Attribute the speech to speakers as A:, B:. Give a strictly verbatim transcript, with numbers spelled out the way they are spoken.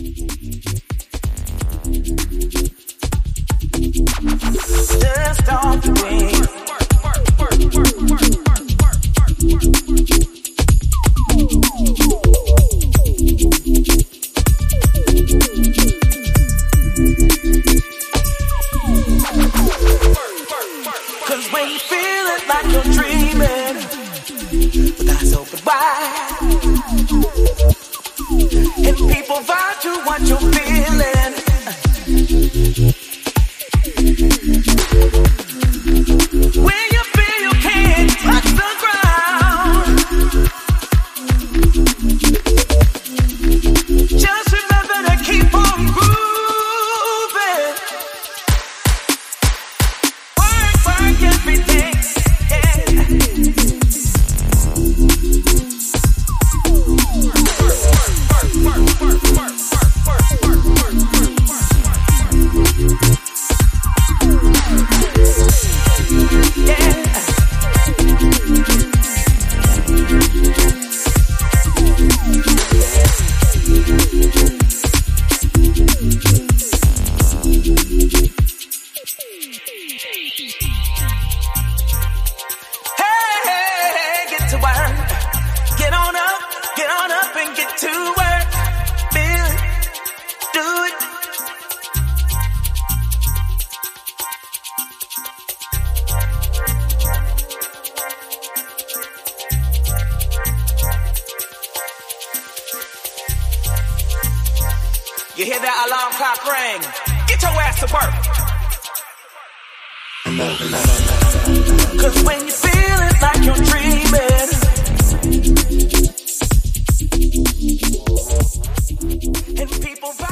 A: Just off the wings. Cause when you feel it like you're dreaming, with eyes open wide, and people vibe to what you're feeling. When you feel you can't touch the ground, just remember to keep on moving. Work, work every day, yeah. Work, work, work, work, work, work, work, work, work, you hear that alarm clock ring? Get your ass to work. Cause when you feel it like you're dreaming, and people